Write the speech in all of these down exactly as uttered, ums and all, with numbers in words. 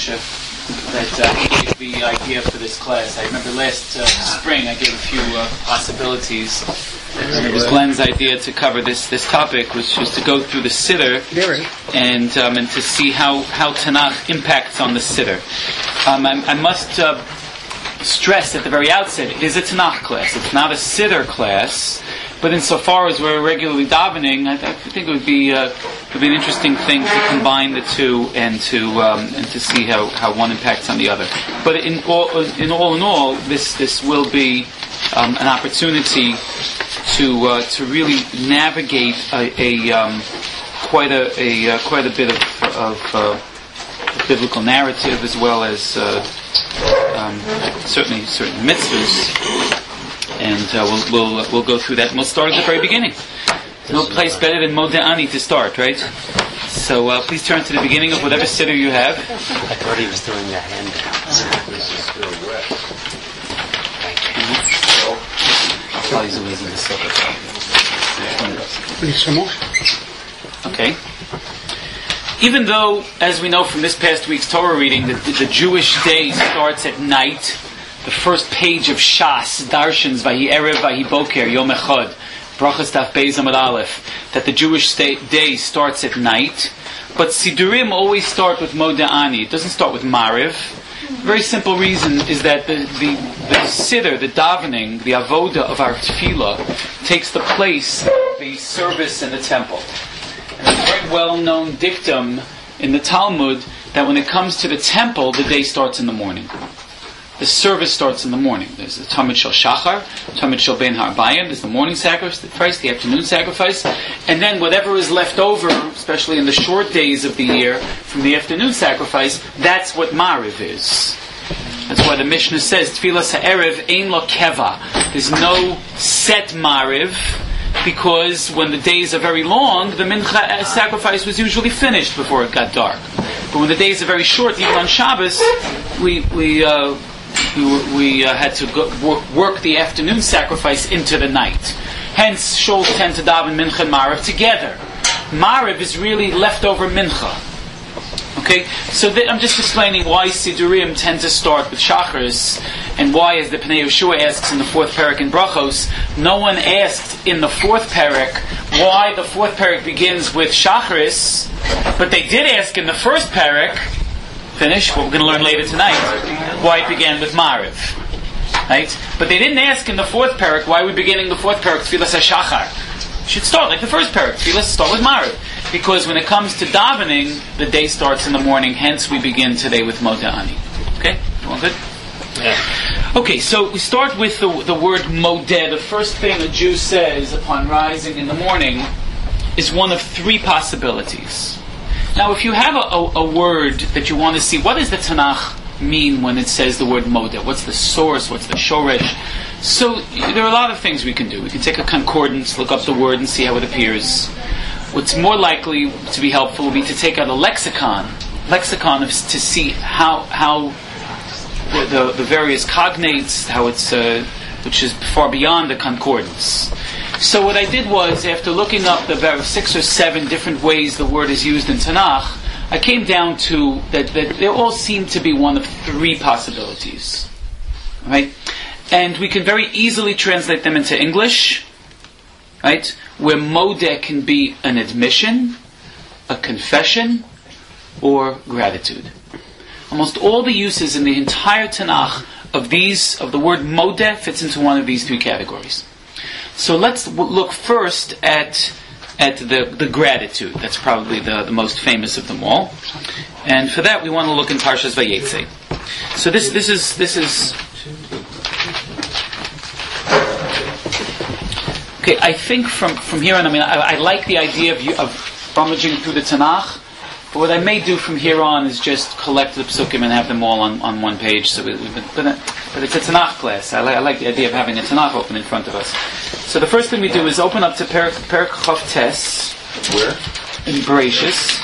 Moshe that uh, gave the idea for this class. I remember last uh, spring I gave a few uh, possibilities. And it was Glenn's idea to cover this, this topic, which was to go through the Siddur and um, and to see how, how Tanakh impacts on the Siddur. Um, I, I must uh, stress at the very outset, it is a Tanakh class. It's not a Siddur class, but insofar as we're regularly davening, I, I think it would be uh, it would be an interesting thing to combine the two and to um, and to see how, how one impacts on the other. But in all in all in all, this this will be um, an opportunity to uh, to really navigate a, a um, quite a, a uh, quite a bit of, of uh, biblical narrative, as well as uh, um, certainly certain mitzvahs, and uh, we'll we'll we'll go through that. And we'll start at the very beginning. There's no place better than Modeh Ani to start, right? So uh, please turn to the beginning of whatever siddur you have. I thought he was doing the hand. This is still wet. Okay. Even though, as we know from this past week's Torah reading, that the, the Jewish day starts at night, the first page of Shas, Darshans, Vahi Erev, Vahi Boker, Yom Echad, Brachas Daf Beis Amud Aleph, that the Jewish day starts at night, but Sidurim always start with Modeh Ani. It doesn't start with Mariv. Very simple reason is that the, the, the siddur, the davening, the avoda of our tefillah takes the place of the service in the temple. And there's a very well-known dictum in the Talmud that when it comes to the temple, the day starts in the morning. The service starts in the morning. There's the Tamid Shel Shachar, Tamid Shel Ben Harbayim, there's the morning sacrifice, the afternoon sacrifice, and then whatever is left over, especially in the short days of the year, from the afternoon sacrifice, that's what Mariv is. That's why the Mishnah says, Tfilas ha'erev ein lo keva. There's no set Mariv, because when the days are very long, the mincha sacrifice was usually finished before it got dark. But when the days are very short, even on Shabbos, we we uh, we, we uh, had to go work, work the afternoon sacrifice into the night. Hence, shuls tend to daven mincha and mariv together. Mariv is really leftover mincha. Okay, so th- I'm just explaining why Sidurim tend to start with Shacharis, and why, as the Pnei Yehoshua asks in the fourth parak in Brachos, no one asked in the fourth parak why the fourth parak begins with Shacharis, but they did ask in the first parak, finish, what we're going to learn later tonight, why it began with Mariv. Right? But they didn't ask in the fourth parak why we're beginning the fourth parak, Tfilas HaShachar. It should start like the first parak, Tfilas start with Mariv. Because when it comes to davening, the day starts in the morning, hence we begin today with Modeh Ani. Okay? All good? Yeah. Okay, so we start with the, the word Modeh. The first thing a Jew says upon rising in the morning is one of three possibilities. Now, if you have a, a, a word that you want to see, what does the Tanakh mean when it says the word Modeh? What's the source? What's the shoresh? So there are a lot of things we can do. We can take a concordance, look up the word and see how it appears. What's more likely to be helpful would be to take out a lexicon, lexicon of, to see how how the, the, the various cognates, how it's uh, which is far beyond the concordance. So what I did was, after looking up the about six or seven different ways the word is used in Tanakh, I came down to that, that they all seem to be one of three possibilities. Right? And we can very easily translate them into English, right? Where Modeh can be an admission, a confession, or gratitude. Almost all the uses in the entire Tanakh of these, of the word Modeh, fits into one of these three categories. So let's w- look first at at the, the gratitude. That's probably the, the most famous of them all. And for that we want to look in Parshas Vayetze. So this this is this is Okay, I think from, from here on, I mean, I, I like the idea of, you, of rummaging through the Tanakh, but what I may do from here on is just collect the psukim and have them all on, on one page. So we, we've been, but, but it's a Tanakh class. I, li- I like the idea of having a Tanakh open in front of us. So the first thing we do is open up to Perak, Perak Chav Tes. Where? In Bereshis.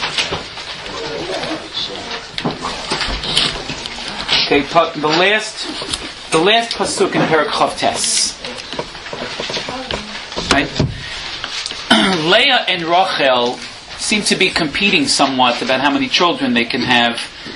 Okay, the last, the last pasuk in Perak Chav Tes. Right? Leah and Rachel seem to be competing somewhat about how many children they can have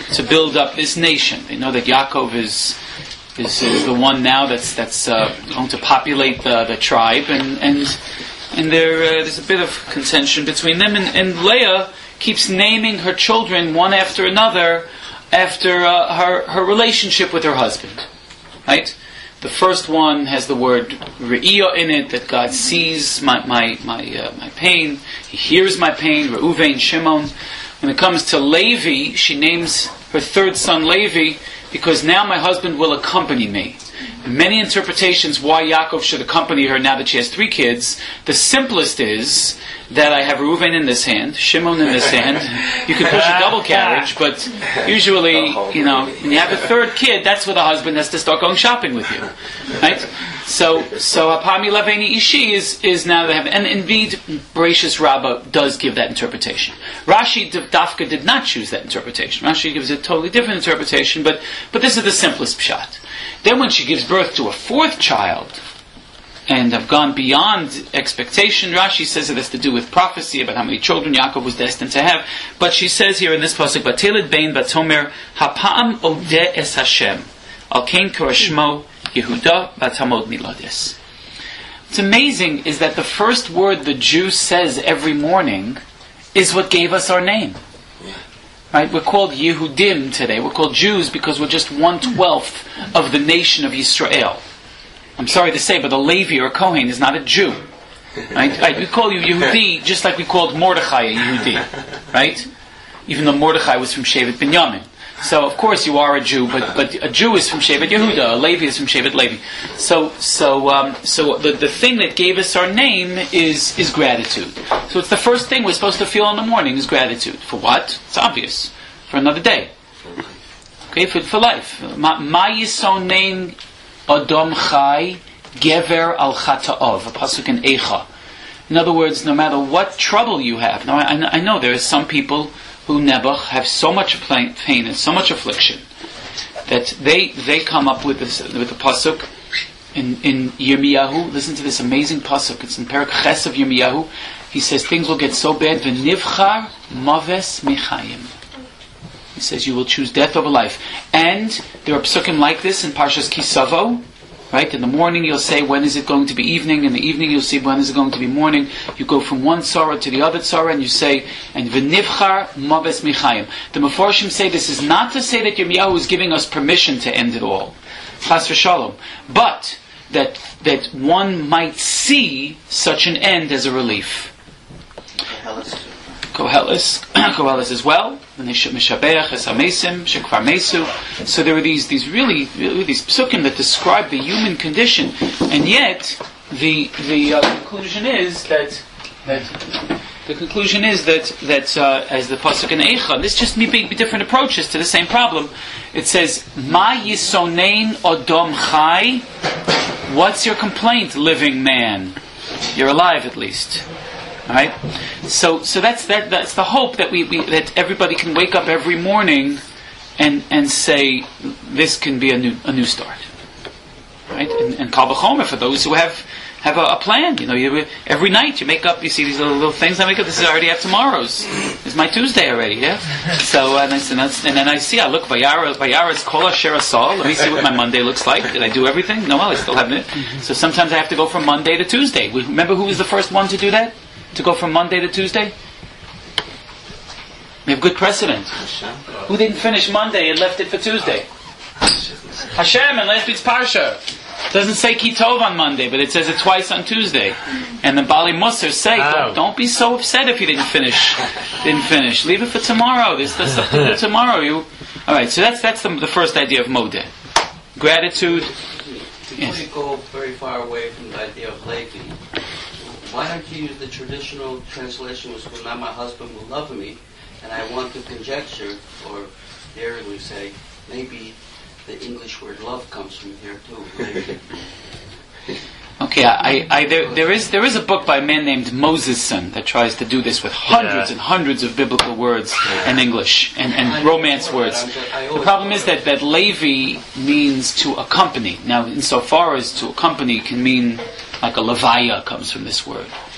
to build up this nation. They know that Yaakov is is, is the one now that's that's uh, going to populate the, the tribe, and and and there uh, there's a bit of contention between them. And, and Leah keeps naming her children one after another after uh, her her relationship with her husband. Right? The first one has the word Re'iyah in it, that God sees my my my, uh, my pain, He hears my pain. Reuven, Shimon. When it comes to Levi, she names her third son Levi because now my husband will accompany me. Many interpretations why Yaakov should accompany her now that she has three kids. The simplest is that I have Reuven in this hand, Shimon in this hand. You can push a double carriage, but usually, you know, when you have a third kid, that's where the husband has to start going shopping with you, right? So, so Hapami Laveni Ishi is is now they have, and indeed, Bereshis Rabbah does give that interpretation. Rashi Dafka did not choose that interpretation. Rashi gives a totally different interpretation, but but this is the simplest pshat. Then when she gives birth to a fourth child, and have gone beyond expectation, Rashi says it has to do with prophecy about how many children Yaakov was destined to have. But she says here in this pasuk, "Batelid bein batomer hapam odeh es Hashem al kein korashmo Yehuda batamod milades." What's amazing is that the first word the Jew says every morning is what gave us our name. Right? We're called Yehudim today. We're called Jews because we're just one twelfth of the nation of Yisrael. I'm sorry to say, but a Levi or a Kohen is not a Jew. Right? Right? We call you Yehudi just like we called Mordechai a Yehudi. Right? Even though Mordechai was from Shevet Binyamin. So of course you are a Jew, but but a Jew is from Shevet Yehuda, a Levi is from Shevet Levi. So so um, so the, the thing that gave us our name is is gratitude. So it's the first thing we're supposed to feel in the morning is gratitude. For what? It's obvious. For another day. Okay, for, for life. Ma yisonein Adam Chai Gever al Chata'ov, a pasuk in Eicha. In other words, no matter what trouble you have. Now I, I know there are some people who Nebuch have so much pain and so much affliction that they they come up with this with the pasuk in in Yirmiyahu. Listen to this amazing pasuk. It's in Perek Ches of Yirmiyahu. He says things will get so bad. V'nivchar maves michayim. He says you will choose death over life. And there are psukim like this in Parshas Kisavo. Right? In the morning you'll say, when is it going to be evening? In the evening you'll see, when is it going to be morning? You go from one tzara to the other tzara and you say, and v'nivchar maves michayim. The Meforshim say this is not to say that Yirmiyahu is giving us permission to end it all. Chas v'shalom. But that that one might see such an end as a relief. Koheles, Koheles as well. So there are these these really, really these psukim that describe the human condition, and yet the the uh, conclusion is that that the conclusion is that that uh, as the pasuk in Eicha, this just may be different approaches to the same problem. It says, "Ma yisonein odom chai." What's your complaint, living man? You're alive at least. All right, so so that's that. That's the hope that we, we that everybody can wake up every morning and and say this can be a new a new start, right? And, and Kal V'chomer for those who have have a, a plan. You know, you, every night you make up. You see these little, little things I make up. This is already have tomorrow's. It's my Tuesday already. Yeah. So and, I, and, that's, and then I see. I look. Vayara Vayara's Kol Asher Asal. Let me see what my Monday looks like. Did I do everything? No, well, I still haven't. So sometimes I have to go from Monday to Tuesday. Remember who was the first one to do that? To go from Monday to Tuesday? We have good precedent. Who didn't finish Monday and left it for Tuesday? Hashem, and last week's Parsha. It doesn't say Kitov on Monday, but it says it twice on Tuesday. And the Bali Musar say, oh. don't, don't be so upset if you didn't finish. Didn't finish. Leave it for tomorrow. There's stuff to do tomorrow. You, all right. So that's that's the, the first idea of Modeh. Gratitude. Before yes. you go very far away from the idea of Levi, why don't you use the traditional translation, which will not my husband will love me, and I want to conjecture, or dare we say, maybe the English word love comes from here too. Okay, I, I, there, there is there is a book by a man named Mosesson that tries to do this with hundreds yeah. and hundreds of biblical words in English and, and romance words. The problem is that, that Levi means to accompany. Now, insofar as to accompany can mean like a levaya comes from this word.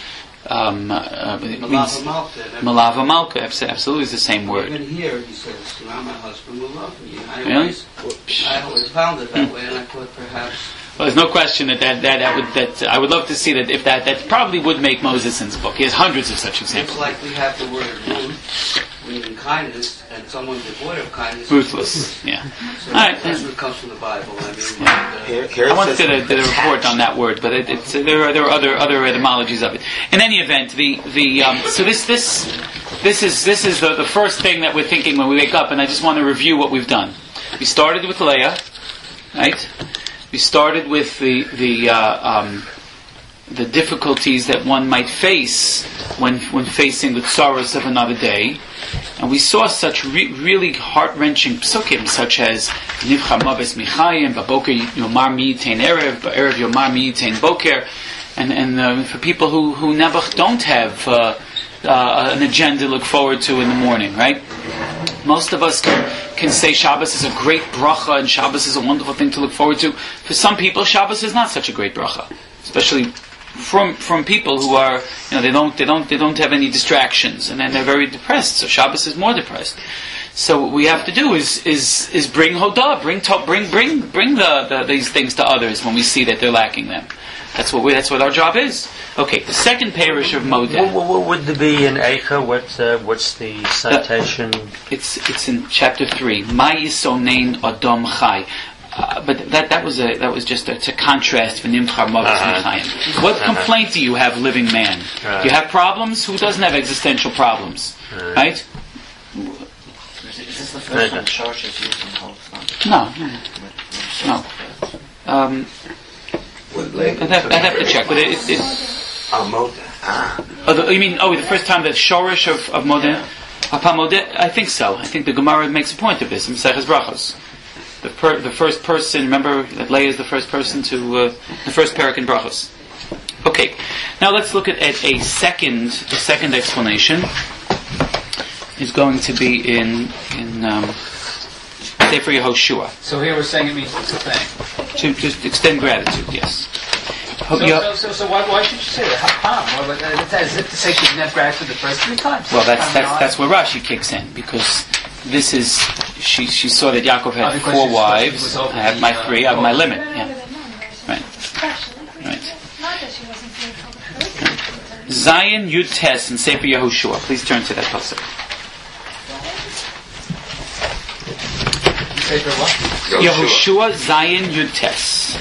Um, uh, it Malava means Malka. Malava Malka. Absolutely, is the same word. Even here, he says, "Now my husband will love me." I Really? always, I always found it that way, and I thought perhaps. Well, there's no question that that, that, that would that uh, I would love to see that if that that probably would make Moses in his book. He has hundreds of such It's examples. like we have the word ruth, meaning kindness, and someone devoid of kindness. Ruthless. Yeah. So All right. that's what comes from the Bible. I mean, Yeah. uh, Here, here I it once says did a, did a report on that word, but it, it's, there are there are other other etymologies of it. In any event, the the um, so this this this is this is the, the first thing that we're thinking when we wake up, and I just want to review what we've done. We started with Leah, right? We started with the the uh, um, the difficulties that one might face when when facing the sorrows of another day. And we saw such re- really heart-wrenching psukim, such as Nivcha Maves Michayim, Baboker Yomar Mi'itein Erev, Ba'erev Yomar Mi'itein Boker, and and uh, for people who who never don't have uh, uh, an agenda to look forward to in the morning, right? Most of us can, can say Shabbos is a great bracha, and Shabbos is a wonderful thing to look forward to. For some people, Shabbos is not such a great bracha, especially from from people who are, you know, they don't they don't they don't have any distractions, and then they're very depressed. So Shabbos is more depressed. So what we have to do is is is bring hodah, bring to, bring bring bring the, the these things to others when we see that they're lacking them. That's what we, that's what our job is. Okay, the second parish of Modeh. What, what would there be in Eicha? What uh, what's the citation? Uh, it's it's in chapter three. Ma yisonein Adam Chai. Uh, but that that was a that was just a, to contrast v'nimchar Mavis Michayim. What Uh-huh. complaint do you have, living man? Right. Do you have problems? Who doesn't have existential problems? Right. Right? Is this the first time church is used in the whole thing? No, no. Um, I'd have, I'd have to check, but it, it, it Oh, Modeh. Ah. oh, the, you mean oh the first time that Shorish of of Modeh, Apa Modeh? I think so. I think the Gemara makes a point of this in Maseches Brachos. The, per, the first person, remember that Leah is the first person to, uh, the first parak in Brachos. Okay, now let's look at, at a second, the second explanation is going to be in, in, um, Sefer Yehoshua. So here we're saying it means to thank. To just extend gratitude, yes. So, Yo- so, so, so why, why should you say that? Hapam? Well, uh, as if to say she didn't have gratitude the first three times. Well, that's I mean, that's I- that's where Rashi kicks in, because this is she she saw that Yaakov Oh, had because four she- wives. she was over I have the, my uh, three. I have my oh. limit. No, no, Yeah, no, no, no, right, especially. right. Not that she wasn't faithful the first time. Zion Yud Tes in Sefer Yehoshua. Please turn to that pasuk. Say for what? Yehoshua Zion Yud Tes.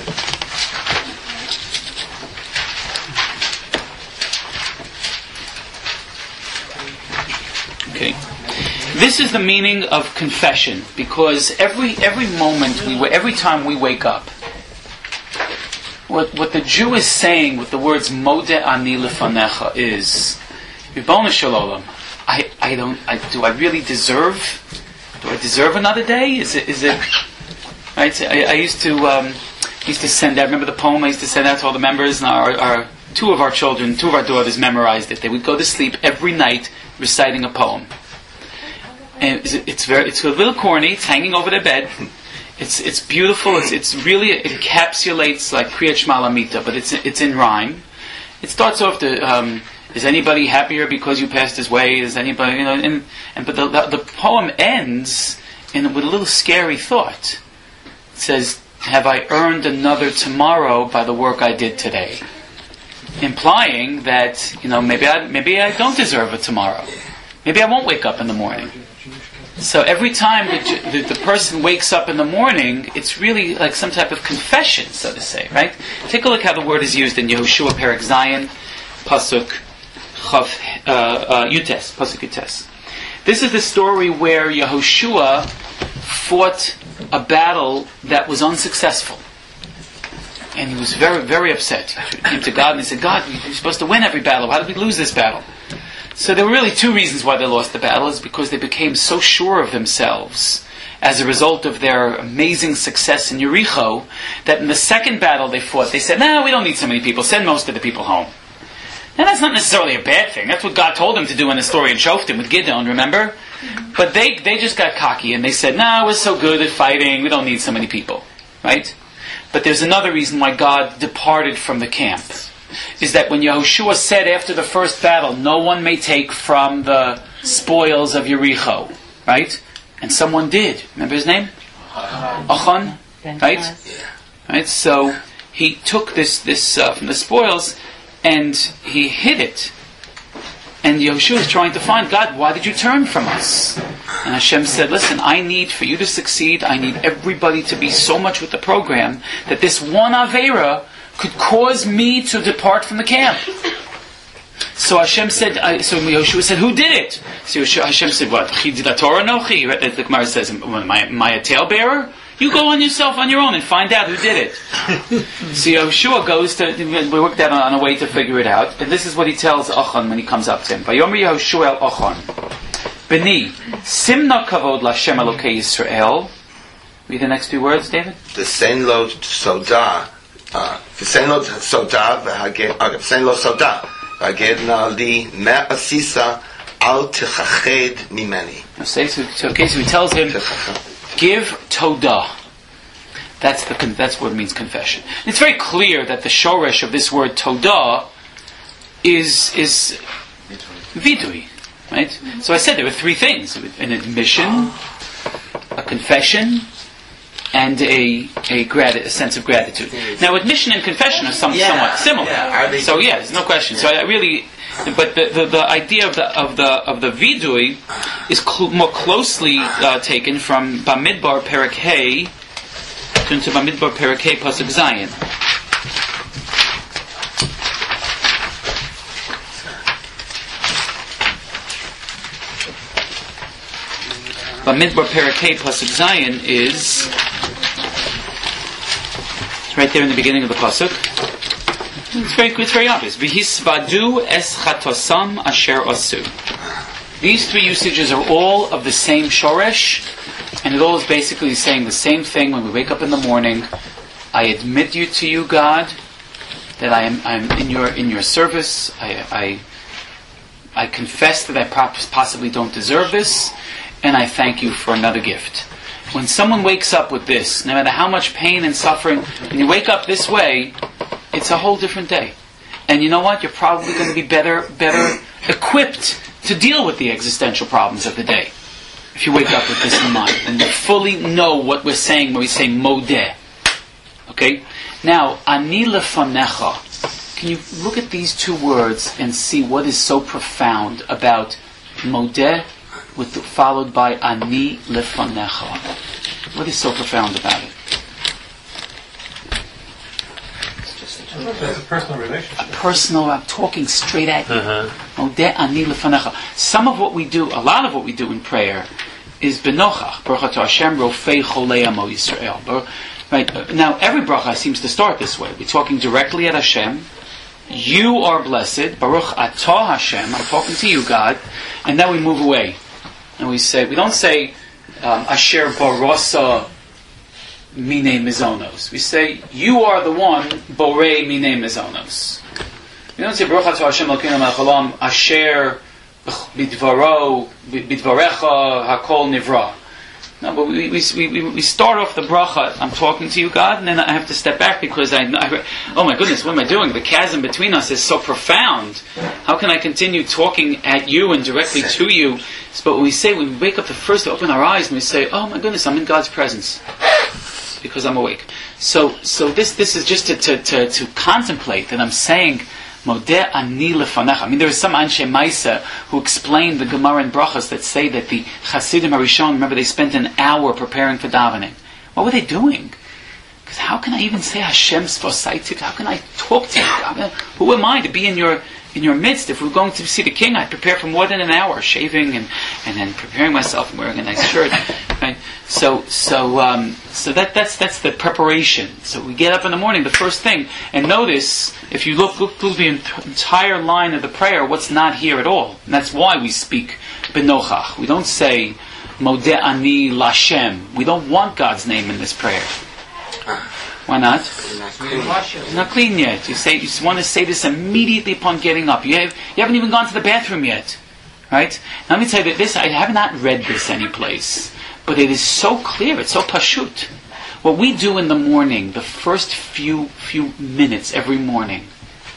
Okay. This is the meaning of confession, because every every moment we every time we wake up, what what the Jew is saying with the words Modeh ani lefanecha is, Ribbono shel olam, I I don't I do I really deserve do I deserve another day? Is it is it right? I, I used to um, used to send out. Remember the poem I used to send out to all the members, and our, our two of our children, two of our daughters memorized it. They would go to sleep every night reciting a poem. And it's, it's very, it's a little corny. It's hanging over their bed. It's it's beautiful. It's it's really it encapsulates like Kriyat Shema Lamita, but it's it's in rhyme. It starts off the um, is anybody happier because you passed his way? Is anybody, you know? And, and but the, the the poem ends in with a little scary thought. It says, "Have I earned another tomorrow by the work I did today?" Implying that, you know, maybe I maybe I don't deserve a tomorrow. Maybe I won't wake up in the morning. So every time the, the, the person wakes up in the morning, it's really like some type of confession, so to say, right? Take a look how the word is used in Yehoshua Perek Zion, Pasuk Chav uh, uh, Yutes, Pasuk Yutes. This is the story where Yehoshua fought a battle that was unsuccessful. And he was very, very upset. He came to God and he said, God, you're supposed to win every battle. Why did we lose this battle? So there were really two reasons why they lost the battle. Is because they became so sure of themselves as a result of their amazing success in Yericho, that in the second battle they fought, they said, no, we don't need so many people. Send most of the people home. Now that's not necessarily a bad thing. That's what God told them to do in the story in Shoftim with Gideon, remember? But they, they just got cocky and they said, no, we're so good at fighting, we don't need so many people. Right? But there's another reason why God departed from the camp. is that when Yehoshua said after the first battle, no one may take from the spoils of Yericho, right? And someone did. Remember his name? Achan, right? Right. So he took this this uh, from the spoils and he hid it. And Yehoshua is trying to find, God, why did you turn from us? And Hashem said, listen, I need, for you to succeed, I need everybody to be so much with the program that this one Avera could cause me to depart from the camp. So Hashem said, I, so Yehoshua said, who did it? So Hashem said, what? Did the Torah know? The Gemara says, am I, am I a talebearer? You go on yourself on your own and find out who did it. So Yehoshua goes to, we worked out on a way to figure it out. And this is what he tells Achan when he comes up to him. Vayomer Yehoshua el Achan, Beni, simna kavod l'Hashem Elokei Yisrael. Read the next two words, David. V'sein lo soda, v'sein lo soda, v'sein lo soda, v'haged na li me'asisa al tichached mimeni. Okay, so he tells him, give Todah. That's the that's what it means, confession. And it's very clear that the shoresh of this word Todah is is vidui, right? Mm-hmm. So I said there were three things: an admission, a confession, and a a, grati- a sense of gratitude. Now, admission and confession are some, yeah. somewhat similar. Yeah. So yeah, there's no question. So I really. But the, the, the idea of the of the of the vidui is cl- more closely uh, taken from Bamidbar Perek Hey to Bamidbar Perek Hey Pasuk Zayin. Bamidbar Perek Hey Pasuk Zayin is it's right there in the beginning of the pasuk. It's very, it's very obvious. V'hisvadu es chatosam asher asu. These three usages are all of the same shoresh, and it all is basically saying the same thing when we wake up in the morning. I admit you to you, God, that I am I'm in your in your service. I I, I confess that I possibly don't deserve this, and I thank you for another gift. When someone wakes up with this, no matter how much pain and suffering, when you wake up this way, it's a whole different day. And you know what? You're probably going to be better better equipped to deal with the existential problems of the day. If you wake up with this in mind and you fully know what we're saying when we say modeh. Okay? Now, ani lefanecha. Can you look at these two words and see what is so profound about modeh with the, followed by ani lefanecha? What is so profound about it? It's a personal relationship. A personal, I'm talking straight at you. Modeh ani lefanecha. Some of what we do, a lot of what we do in prayer is benochach. Baruch atah Hashem rofei cholei amo Yisrael. Right? Now, every bracha seems to start this way. We're talking directly at Hashem. You are blessed. Baruch atah Hashem. I'm talking to you, God. And then we move away. And we say, we don't say, um, Asher barosa mine mizonos. We say, you are the one, borei mine mizonos. We don't say, Baruch atah Hashem Elokeinu melech haolam, Asher bidvaro, bidvarecha hakol nivra. No, but we, we we we start off the bracha. I'm talking to you, God, and then I have to step back because I, I. Oh my goodness, what am I doing? The chasm between us is so profound. How can I continue talking at you and directly to you? But when we say, when we wake up, the first to open our eyes and we say, "Oh my goodness, I'm in God's presence," because I'm awake. So, so this this is just to to to, to contemplate that I'm saying. Modeh ani lefanecha. I mean, there are some Anshe Maisa who explain the Gemara and Brachas that say that the Hasidim Harishon, remember, they spent an hour preparing for davening. What were they doing? Because how can I even say Hashem's Vosaitik? How can I talk to you? I, who am I to be in your in your midst? If we're going to see the king, I prepare for more than an hour, shaving and, and then preparing myself and wearing a nice shirt. Right? So so um, so that that's that's the preparation. So we get up in the morning, the first thing, and notice if you look look through the entire line of the prayer, what's not here at all. And that's why we speak benochach. We don't say modeh ani lashem. We don't want God's name in this prayer. Why not? It's not clean yet. You say you want to say this immediately upon getting up. You have you haven't even gone to the bathroom yet, right? Now, let me tell you that this I have not read this anyplace, but it is so clear. It's so pashut. What we do in the morning, the first few few minutes every morning,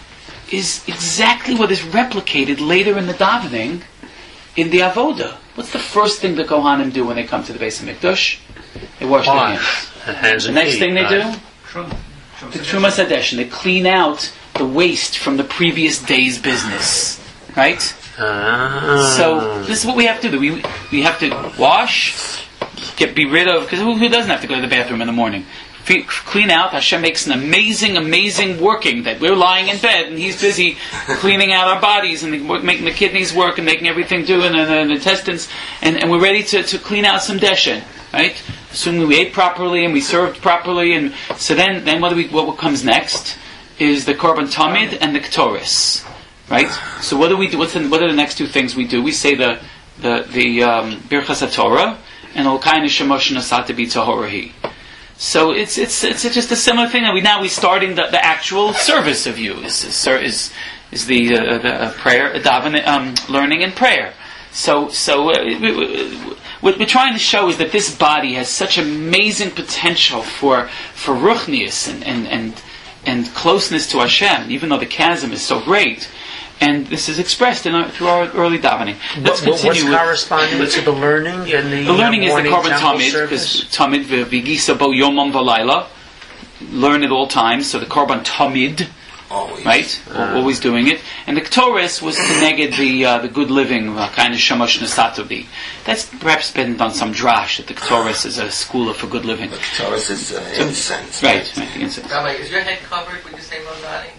is exactly what is replicated later in the davening in the avoda. What's the first thing the Kohanim do when they come to the Beis HaMikdash? They wash their hands. The hands The and next feet, thing they right? do, the Trumas Hadesh, and they clean out the waste from the previous day's business. Right? Ah. So this is what we have to do. We we have to wash, get be rid of, because who, who doesn't have to go to the bathroom in the morning? Fe- clean out. Hashem makes an amazing, amazing working that we're lying in bed and He's busy cleaning out our bodies and making the kidneys work and making everything do and, and, and the intestines, and, and we're ready to, to clean out some deshen, right? Assuming we ate properly and we served properly, and so then then what do we what comes next is the korban tamid and the ktoris. Right. So what do we do? What's the, what are the next two things we do? We say the the the um, Birchas HaTorah and Olkai Neshamosh Nasata B'Tahorahi. So it's it's it's just a similar thing. And we now we're starting the, the actual service of you is is is the uh, the uh, prayer, daven, um, learning and prayer. So so uh, we, we, what we're trying to show is that this body has such amazing potential for for ruchnius and and and and closeness to Hashem, even though the chasm is so great. And this is expressed in our, through our early davening. Let's what, continue. What's with, corresponding to the learning and the the learning is the morning korban temple tamid, service? because tamid v'gisa bo yomam v'layla, learn at all times. So the korban tamid, Always. right, Uh. always doing it. And the ktoris was connected the uh, the good living, kind of shamash nesatovi. That's perhaps been on some drash that the ktoris is a school for good living. Taurus is uh, incense. Right, right. The incense. Rabbi, is your head covered when you say Modani?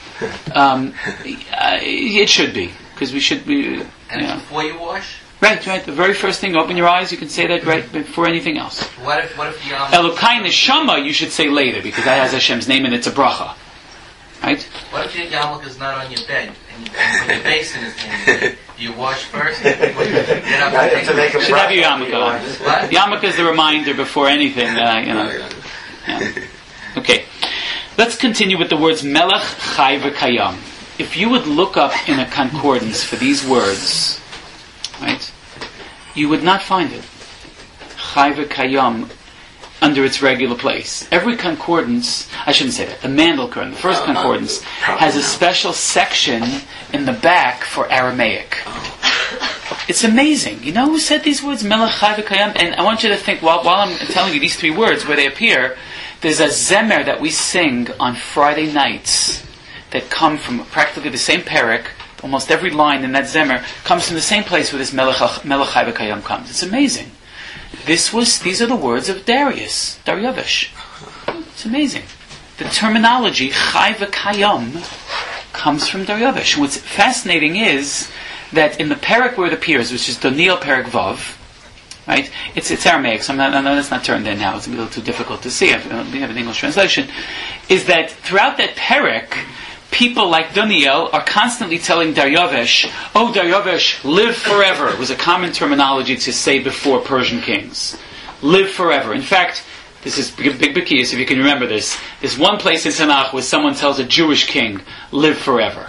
Um, uh, it should be, because we should be. And Yeah. before you wash? Right, right. The very first thing, open your eyes. You can say that right before anything else. What if what if the um, Elokai neshama, you should say later, because that has Hashem's name and it's a bracha. Right? what if your yarmulke is not on your bed and, and your basin is in your Do you wash first? Get up I have to make a You should have your bracha. yarmulke on. What? Yarmulke is the reminder before anything. Uh, you know. Yeah. Okay. Let's continue with the words Melech Chai v'Kayam. If you would look up in a concordance for these words, right, you would not find it. Chai v'Kayam under its regular place. Every concordance, I shouldn't say that, the Mandelkern, the first concordance, has a special section in the back for Aramaic. It's amazing. You know who said these words? Melech Chai v'Kayam? And I want you to think, while, while I'm telling you these three words, where they appear, there's a zemer that we sing on Friday nights that come from practically the same parak. Almost every line in that zemer comes from the same place where this Melech Melech Chai v'Kayam comes. It's amazing. This was; these are the words of Darius, Daryavish. It's amazing. The terminology Chai v'Kayam comes from Daryavish. And what's fascinating is that in the parak where it appears, which is Daniel Parak Vav, right? It's it's Aramaic, so I'm not, I know that's not turned in now. It's a little too difficult to see. We have an English translation. Is that throughout that parak, people like Daniel are constantly telling Daryavish, "Oh, Daryavish, live forever." It was a common terminology to say before Persian kings. Live forever. In fact, this is big, big bikiyas, if you can remember this. There's one place in Tanakh where someone tells a Jewish king, "Live forever."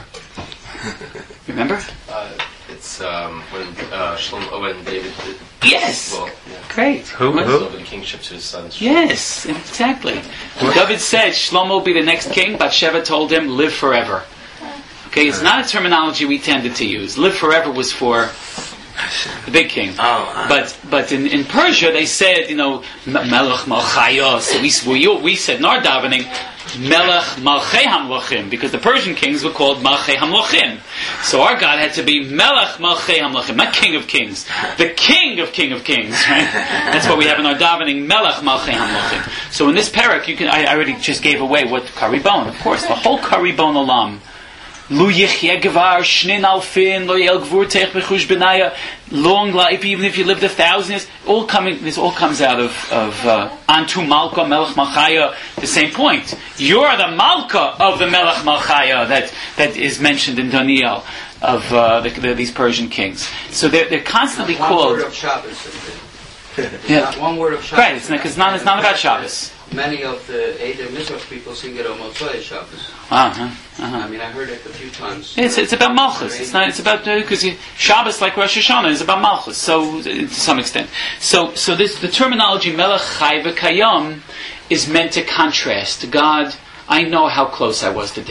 Remember? Uh, it's um, when uh, Shlomo, when David did. Yes. Well, yeah. Great. Who? What? Who? Over the kingship to his sons. Yes, exactly. David said Shlomo will be the next king, Bathsheba told him, live forever. Okay, it's not a terminology we tended to use. Live forever was for the big king. Oh, But but in, in Persia they said, you know, Melech Malchaya. So we, we, we said in our davening, Melech Malchei Hamlochim, because the Persian kings were called Malchei Hamlochim. So our God had to be Melech Malchei Hamlochim, not King of Kings, the King of King of Kings. Right? That's what we have in our davening, Melech Malchei Hamlochim. So in this parak, you can I, I already just gave away what Karibon, of course, the whole Karibon Olam. Lu yichye gevar shnin alfin lo yel gvur teich bechush benaya. Long life, even if you lived a thousand years. All coming. This all comes out of of uh, Antu Malka Melech Malchaya. The same point. You're the Malka of the Melech Malchaya that that is mentioned in Daniel of uh, the, the, these Persian kings. So they're they're constantly Not one called. word of Shabbos. Yeah. Not one word of Shabbos. Right. It's not, it's not. It's not about Shabbos. Many of the Eder Mizrach people sing it on Motzei Shabbos. Uh-huh. Uh-huh. I mean, I heard it a few times. It's it's about Malchus. It's not. It's about because uh, Shabbos, like Rosh Hashanah, is about Malchus. So uh, to some extent, so so this the terminology Melech Chai v'Kayam is meant to contrast. God, I know how close I was to death.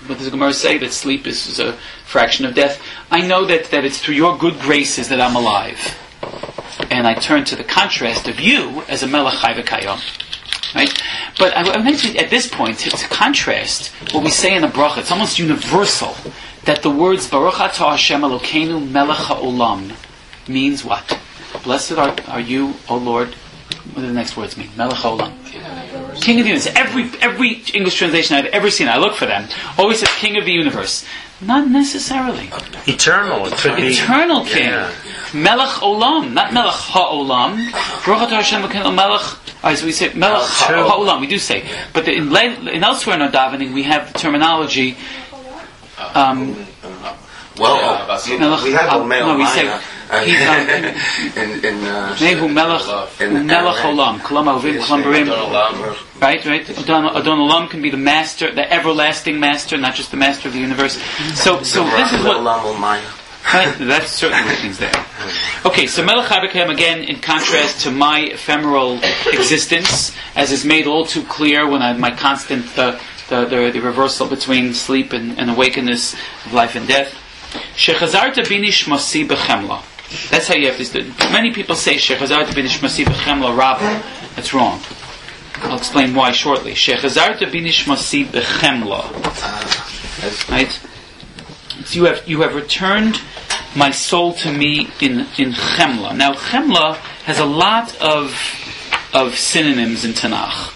what does the Gemara say? That sleep is, is a fraction of death. I know that, that it's through your good graces that I'm alive. And I turn to the contrast of you as a melech chai v'kayom. Right? But I, I mentioned at this point, to, to contrast what we say in the bracha, it's almost universal, that the words Baruch atah Hashem Elokeinu melech ha'olam means what? Blessed are, are you, O Lord. What do the next words mean? Melech ha'olam. King of the universe. Every every English translation I've ever seen, I look for them, always says King of the universe. Not necessarily. Eternal. It could be. Eternal King. Yeah. Melech olam, not melech ha'olam. Baruch atah Hashem Elokeinu melech. Right, so we say melech ha'olam. We do say, but the, in, in elsewhere in our davening we have the terminology. Um, Well, Yeah, we have a male no, we say minor, he's um, in in uh, Nehu melech in melech olam, kolam alvim, kolam barim. Olam. Right, right. Adon, Adon Olam can be the master, the everlasting master, not just the master of the universe. So, so this is what. Right, that's certainly what means there. Okay, so Melech HaBekem again, in contrast to my ephemeral existence, as is made all too clear when I my constant uh, the, the the reversal between sleep and, and awakeness of life and death. Shechazarta binishmasi bechemla. That's how you have this. Many people say Shechazarta binishmasi bechemla Rabba. That's wrong. I'll explain why shortly. Shechazarta binishmasi bechemla. Right? So you have you have returned my soul to me in in chemla. Now chemla has a lot of of synonyms in Tanakh.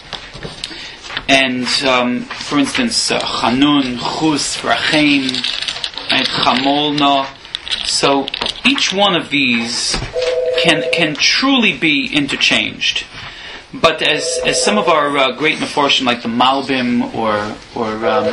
And um, for instance, uh, chanun, chus, rachem, right, chamolna. So each one of these can can truly be interchanged. But as as some of our uh, great meforshim, like the Malbim or or um,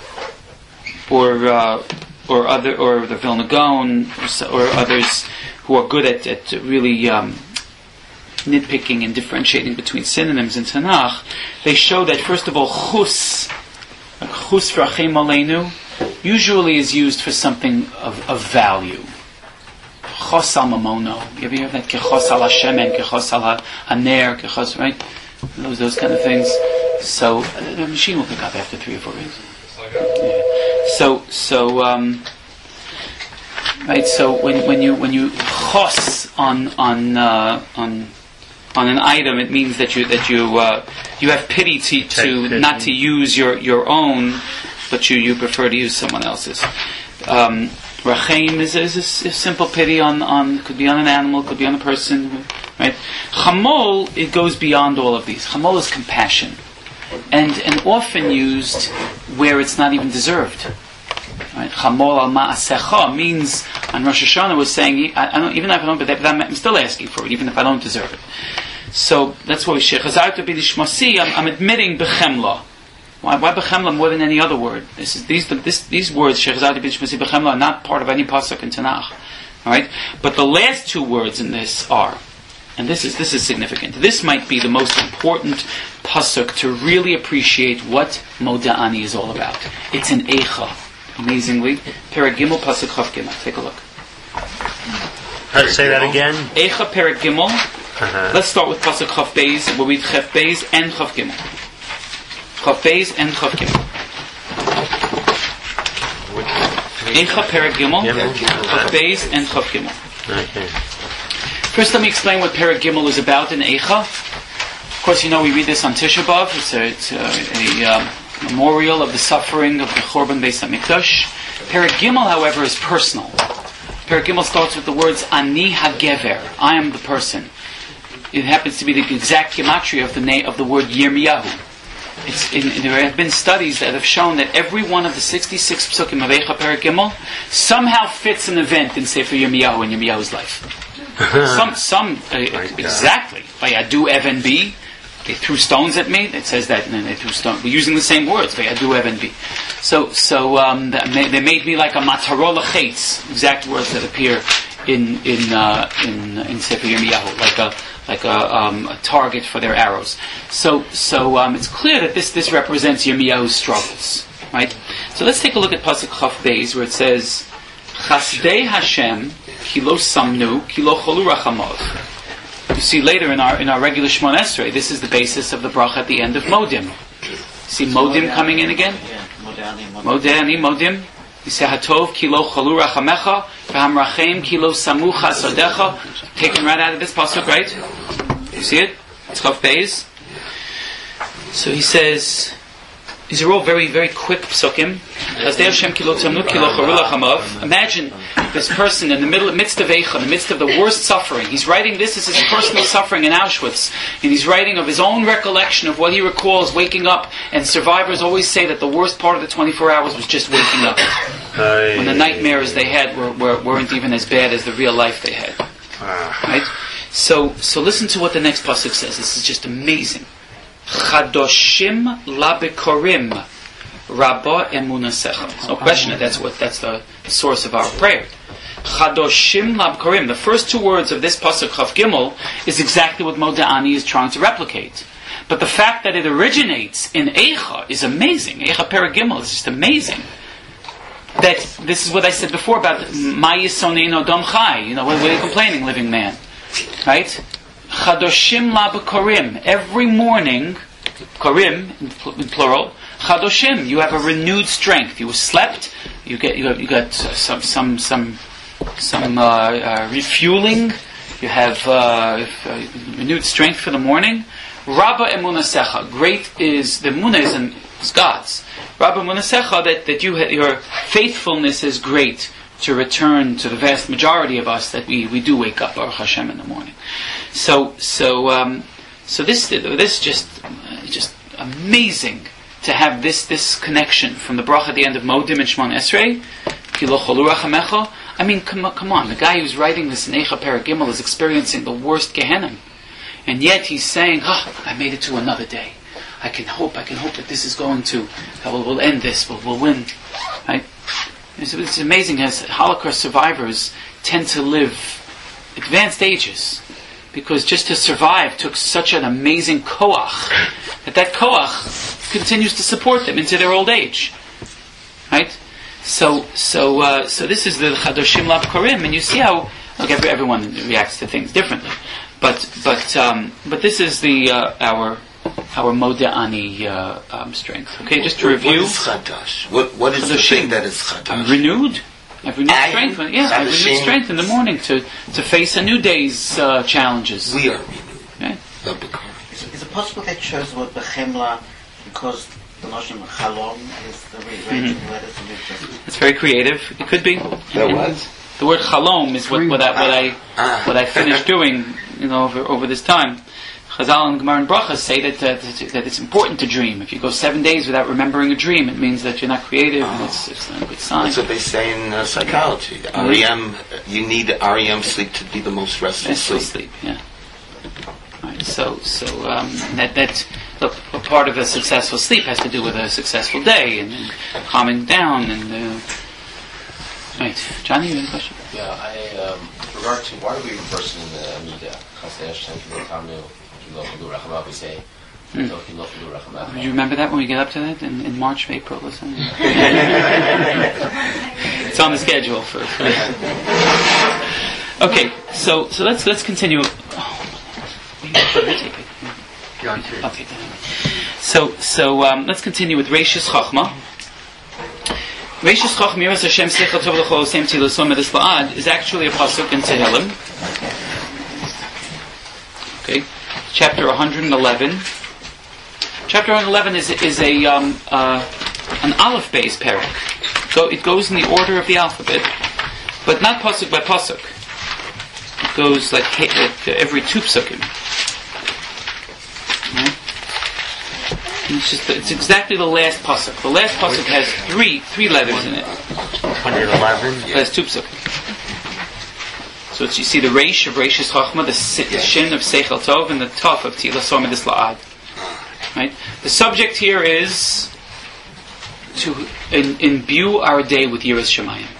or uh, or other or the Vilna Gaon or, or others who are good at at really um, nitpicking and differentiating between synonyms in Tanakh, they show that first of all, chus, like chus v'rachem aleinu, usually is used for something of, of value. Chos al mamono. You ever hear that? Kechos al hashemen, kechos al haner, kechos, right? Those those kind of things. So uh, the machine will pick up after three or four days. Yeah. So so um, right. So when when you when you chos on on uh, on on an item, it means that you that you uh, you have pity to, to pity. Not to use your, your own, but you, you prefer to use someone else's. Um, Rachem is, is a, a simple pity on, on could be on an animal, could be on a person, right? Chamol, it goes beyond all of these. Chamol is compassion, and and often used where it's not even deserved. Right? Chamol al ma'asecha means on Rosh Hashanah was saying, I, I don't, even if I don't, but that, I'm still asking for it, even if I don't deserve it. So that's why we say Chazarta b'dishmasi. I'm, I'm admitting bechemla. Why, why bechemla more than any other word? This is these this, these words Chazarta b'dishmasi bechemla are not part of any pasuk in Tanakh. All right, but the last two words in this are, and this is this is significant. This might be the most important pasuk to really appreciate what Moda'ani is all about. It's an eicha. Amazingly, Perek Gimel pasuk Chaf Gimel. Take a look. How to say that again? Eicha Perek Gimel. Uh-huh. Let's start with pasuk Chaf Beis. We'll read Chaf Beis and Chaf Gimel. Chaf Beis and Chaf Gimel. Eicha Perek Gimel. Chaf Beis and Chaf Gimel. Okay. First, let me explain what Perek Gimel is about in Eicha. Of course, you know we read this on Tisha B'Av. It's a, it's a, a um, memorial of the suffering of the Chorban Beis HaMikdash. Perek Gimel, however, is personal. Perek Gimel starts with the words Ani HaGever. I am the person. It happens to be the exact gematria of the name of the word Yirmiyahu. It's in, there have been studies that have shown that every one of the sixty-six psukim of Eicha Perek Gimel somehow fits an event in Sefer Yirmiyahu in Yirmiyahu's life. some, some uh, exactly. Vayadu Even Bi. They threw stones at me. It says that, and then they threw stones. We're using the same words. Vayadu Even Bi. So, so um, that may, they made me like a matarola chetz. Exact words that appear in in uh, in in Sefer Yirmiyahu, like a like a, um, a target for their arrows. So, so um, it's clear that this this represents Yirmiyahu's struggles, right? So let's take a look at pasuk Chaf Beis, where it says, "Chasdei Hashem kilo samnu kilo cholu rachamov." You see later in our in our regular Shmon Esrei, this is the basis of the bracha at the end of Modim. See Modim coming in again? Modeh ani modim. You say hatov kilo chalu rachamecha v'hamrachem kilo samucha sodecha. Taken right out of this pasuk, right? You see it? It's Chav Beis. So he says, these are all very, very quick psukim. Imagine this person in the middle, midst of Eicha, in the midst of the worst suffering. He's writing this as his personal suffering in Auschwitz, and he's writing of his own recollection of what he recalls waking up. And survivors always say that the worst part of the twenty-four hours was just waking up, when the nightmares they had were, were, weren't even as bad as the real life they had. Right? So, so listen to what the next pasuk says. This is just amazing. Chadoshim labikorim rabba emunasecha. No question that that's what that's the source of our prayer. Chadoshim labikorim. The first two words of this pasuk Chav Gimel is exactly what Modeh Ani is trying to replicate. But the fact that it originates in Eicha is amazing. Eicha Perek Gimel is just amazing. That this is what I said before about Ma Yisonein Odom Chai. You know, what, what are you complaining, living man? Right? Chadoshim la b'korim. Every morning, korim in plural. Chadoshim, you have a renewed strength. You slept. You get you got, you got some some some some uh, uh, refueling. You have uh, uh, renewed strength for the morning. Rabba emunasecha. Great is the emunah is, in, is God's. Rabba emunasecha, that that you your faithfulness is great. To return to the vast majority of us that we, we do wake up Baruch Hashem in the morning. So so um, so this this just just amazing to have this this connection from the bracha at the end of Modim and Shemon Esrei. Kilo chalu rachamecha. I mean, come come on, the guy who's writing this in Eicha Perek Gimel is experiencing the worst Gehenna, and yet he's saying, "Ah, oh, I made it to another day. I can hope. I can hope that this is going to that we'll, we'll end this. We'll, we'll win." Right? It's, it's amazing as Holocaust survivors tend to live advanced ages, because just to survive took such an amazing koach that that koach continues to support them into their old age. Right? So, so, uh, so this is the Chadoshim Lav Korim, and you see how look, every, everyone reacts to things differently, but but um, but this is the uh, our. Our Modeh Ani uh, um, strength. Okay, just to what, review. What is Chadash? What, what is the thing that is Chadash? I'm renewed. I've renewed I strength. Yeah, I've renewed strength in the morning to, to face a new day's uh, challenges. We are renewed. Okay. Is, is it possible they chose the word Bechemla because the notion of Chalom is the rearranging mm-hmm. letters? And it's very creative. It could be. That what? The word Chalom is what, what I what I ah. what I finished doing, you know, over over this time. Chazal and Gemara and Brachas say that, uh, that it's important to dream. If you go seven days without remembering a dream, it means that you're not creative, oh. and it's, it's not a good sign. That's what they say in uh, psychology. Mm-hmm. R E M, you need R E M sleep to be the most restful sleep. sleep. Yeah. Right, so, so um, that that look, a part of a successful sleep has to do with a successful day and, and calming down and. Uh, right, Johnny, you have a question? Yeah, I um, with regard to why do we reverse in the Amidah? We say, mm. Do you remember that when we get up to that in, in March, April, or something? It's on the schedule for. for okay, so so let's let's continue. Okay, so so um, let's continue with Reishis Chachma. Reishis Chachma Yiras Hashem Seichel Tov L'Chol Osem Tzilasom Edes La'ad is actually a pasuk in Tehillim. Okay. Chapter one hundred eleven. Chapter one hundred eleven is is a um, uh, an aleph based parak. So it goes in the order of the alphabet, but not pasuk by pasuk. It goes like, like every two psukim. Right? It's just it's exactly the last pasuk. The last pasuk has three three letters in it. one hundred eleven. It has two psukim. So it's, you see the Reish of Reishis Chachma, the Shin of Seichel Tov, and the Tov of Tzilasom Edes La'ad. Right? The subject here is to in, imbue our day with Yiras Shamayim.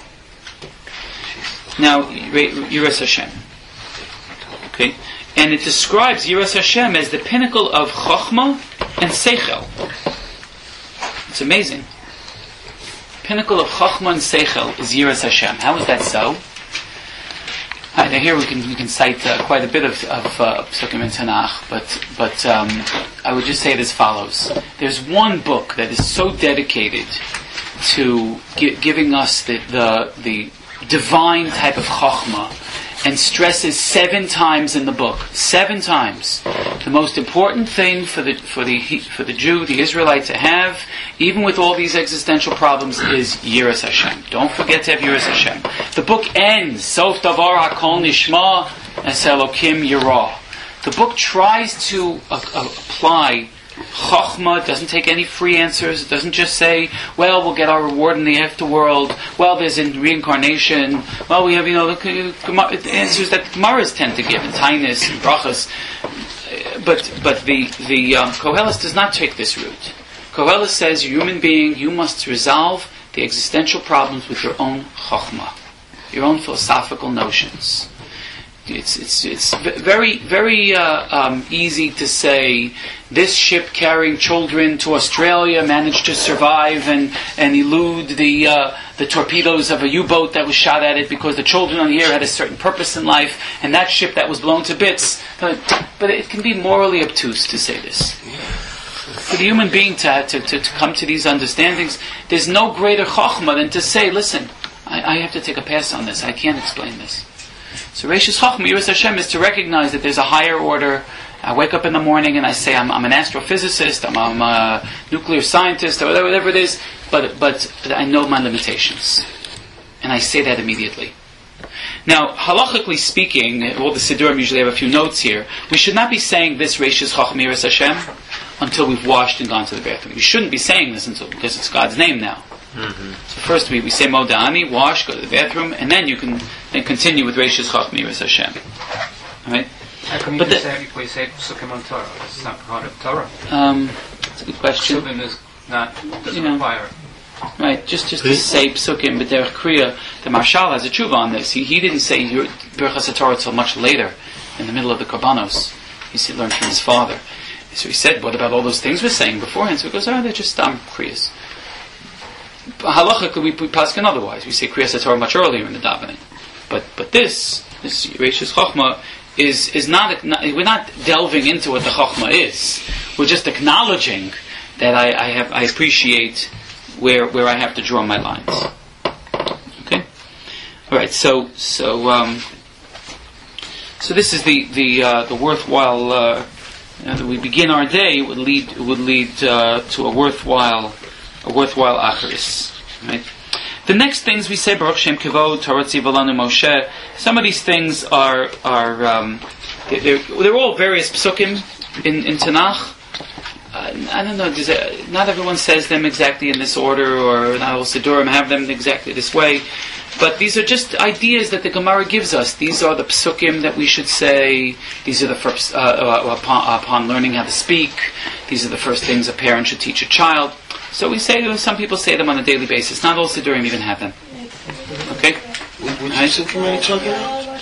Now, Yiras Hashem. Okay? And it describes Yiras Hashem as the pinnacle of Chachma and Seichel. It's amazing. Pinnacle of Chachma and Seichel is Yiras Hashem. How is that so? Right, now here we can we can cite uh, quite a bit of, of uh, Psukim and Tanakh, but but um, I would just say it as follows: there's one book that is so dedicated to gi- giving us the, the the divine type of chokhmah, and stresses seven times in the book, seven times, the most important thing for the for the for the Jew, the Israelite, to have, even with all these existential problems, is Yiras Hashem. Don't forget to have Yiras Hashem. The book ends, Sof Davar Hakol Nishma Es Elokim Yirah. The book tries to uh, uh, apply Chokhmah. Doesn't take any free answers. It doesn't just say, well, we'll get our reward in the afterworld. Well, there's in reincarnation. Well, we have, you know, the, the answers that the Gemaras tend to give in Tainus and Brachas. But but the the um, Koheles does not take this route. Koheles says, you human being, you must resolve the existential problems with your own Chokhmah, your own philosophical notions. It's it's it's very very uh, um, easy to say this ship carrying children to Australia managed to survive and, and elude the uh, the torpedoes of a U-boat that was shot at it because the children on here had a certain purpose in life, and that ship that was blown to bits. But, but it can be morally obtuse to say this. For the human being to, to to to come to these understandings, there's no greater chokhmah than to say, listen, I, I have to take a pass on this. I can't explain this. So Reishis Chochmah, Yiras Hashem, is to recognize that there's a higher order. I wake up in the morning and I say, I'm, I'm an astrophysicist, I'm, I'm a nuclear scientist, or whatever, whatever it is, but, but but I know my limitations. And I say that immediately. Now, halachically speaking, all the Siddurim usually have a few notes here. We should not be saying this Reishis Chochmah, Yiras Hashem until we've washed and gone to the bathroom. We shouldn't be saying this until, because it's God's name now. Mm-hmm. So first we, we say Moda'ani, wash, go to the bathroom, and then you can then continue with Reishis Chochmah Yiras Hashem. Alright? How come you but just the, say, you say Psukim on Torah? It's not part of Torah. Um, that's a good question. Psukim is not, doesn't you know, require it. Right, just just to say Psukim, but Derech Kriya, the Marshal has a tshuva on this. He, he didn't say Birchas HaTorah until much later, in the middle of the Karbanos. He learned from his father. So he said, what about all those things we're saying beforehand? So he goes, oh, they're just Stam Kriyas. Halachically, we, we paskin otherwise. We say Kriyas HaTorah much earlier in the davening. But but this, this Reishis Chochmah, is is not, not, we're not delving into what the Chochmah is. We're just acknowledging that I, I have I appreciate where where I have to draw my lines. Okay? Alright, so so um, so this is the the uh, the worthwhile uh, you know, that we begin our day, it would lead it would lead uh, to a worthwhile a worthwhile acharis. Right? The next things we say, Baruch Shem Kivod, Torah Tzivalanu Moshe. Some of these things are are um, they're, they're all various psukim in, in Tanakh. Uh, I don't know. Does it, not everyone says them exactly in this order, or not all Siddurim have them exactly this way. But these are just ideas that the Gemara gives us. These are the psukim that we should say. These are the first uh, uh, upon, upon learning how to speak. These are the first things a parent should teach a child. So we say them. Some people say them on a daily basis. Not all Siddurim even have them. Okay. Which psukim are you talking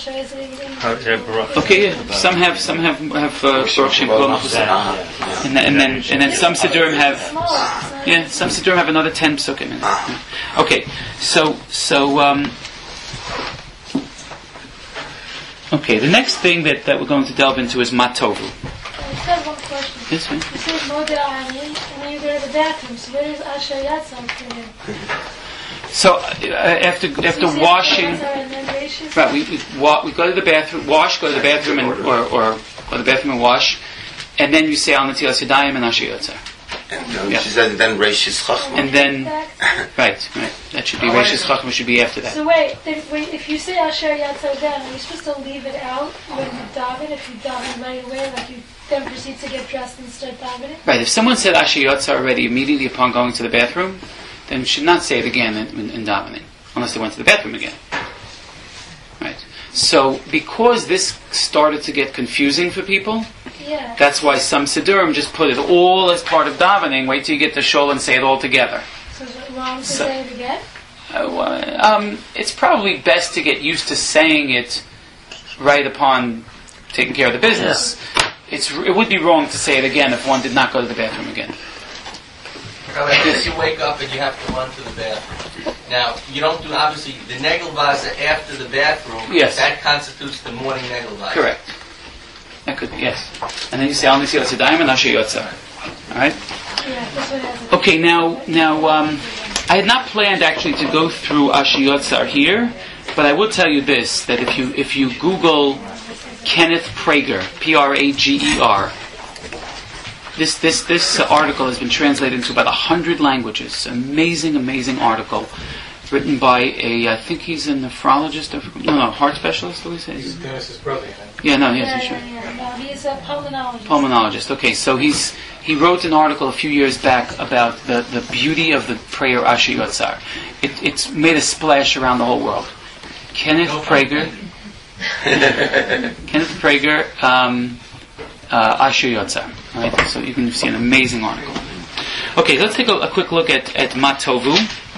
about? Okay, yeah. Some have some have have uh, Baruch Shem Kivod, and then and then and then some Siddurim have yeah some Siddurim have another ten psukim in it. Yeah. Okay, so so um, okay. The next thing that, that we're going to delve into is Matovu. I just have one question. Yes, ma'am. It says Moda'ani, and then you go to the bathroom. So where is Asher Yatzal for him? So uh, after after So washing. Right, Right, we we, wa- we go to the bathroom, wash, go to the bathroom, and, or, or go to the bathroom and wash, and then you say Al Natilas Yadayim and Asher Yotzar. And then Yeah. she said, then Reishis Chochmah. And then, right, right, that should be Reishis Chochmah should be after that. So wait, if, wait, if you say Asher Yatzal then, are you supposed to leave it out when you daven? If you daven right away, like you then proceed to get dressed and start davening? Right, if someone said Asher Yotzar already immediately upon going to the bathroom, then you should not say it again in, in, in davening, unless they went to the bathroom again. Right. So, because this started to get confusing for people, Yeah. that's why some Siddurim just put it all as part of davening. Wait till you get to shul and say it all together. So is it wrong to So- say it again? Uh, well, um, it's probably best to get used to saying it right upon taking care of the business. It's it would be wrong to say it again if one did not go to the bathroom again. Well, as you wake up and you have to run to the bathroom. Now, you don't do, obviously, the negel vaza after the bathroom, Yes. that constitutes the morning negel vaza. Correct. That could be, yes. And then you say Al Natilas Yadayim and Asher Yotzar. All right. Yeah, this one has a Okay. Now, now, um, I had not planned actually to go through Asher Yotzar here, but I will tell you this, that if you if you Google Kenneth Prager, P R A G E R, this this this article has been translated into about a hundred languages. Amazing, amazing article, written by a, I think he's a nephrologist, or, no, no, heart specialist, what do we say? He's Dennis's brother, I think. Yeah, no, yes, Yeah, sure. yeah, yeah. No, he's a pulmonologist. Pulmonologist. Okay, so he's he wrote an article a few years back about the, the beauty of the prayer Asher Yotzar. It, it's made a splash around the whole world. Kenneth Prager, Kenneth Prager, um, uh, Asher Yotzar. Right, so you can see an amazing article. Okay, let's take a, a quick look at at Matovu,